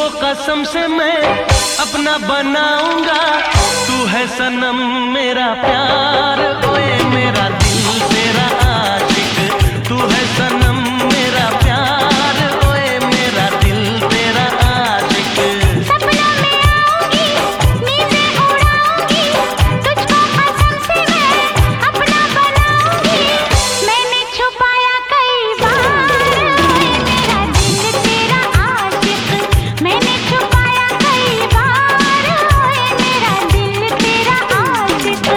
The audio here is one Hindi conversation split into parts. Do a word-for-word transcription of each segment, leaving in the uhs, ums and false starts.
कसम से मैं अपना बनाऊंगा, तू है सनम मेरा प्यार, ओए मेरा दिल तेरा आशिक, तू है सनम मेरा प्यार, ओए मेरा दिल तेरा आशिक। सपनों में आऊंगी, नींदें उड़ाऊंगी, तुझको कसम से मैं अपना बनाऊंगी, मैंने छुपाया कई बार, ओए मेरा दिल तेरा आशिक, मैंने छुपाया कई बार, ओए मेरा दिल तेरा आशिक।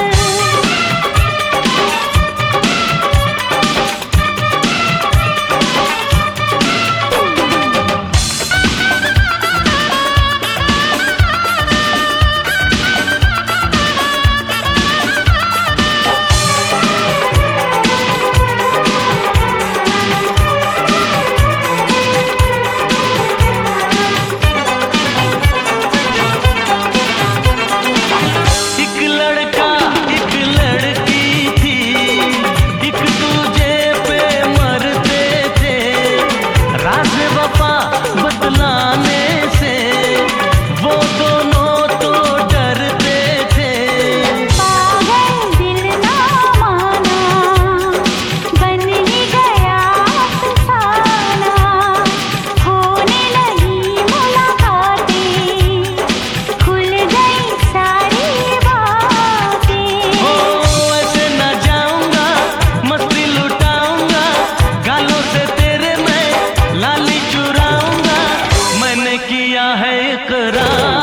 एक लड़का एक लड़की थी, एक दूजे पे मरते थे, राज वफा बतलाने से वो दोनों तो डरते थे। पागल दिल ना माना, बन ही गया अफसाना, होने लगी मुलाकातें, खुल गई सारी बातें। ओ ऐसे न जाऊंगा, मस्ती लुटाऊंगा, गालों से तेरे मैं लाली चुराऊंगा, मैंने किया है इकरार।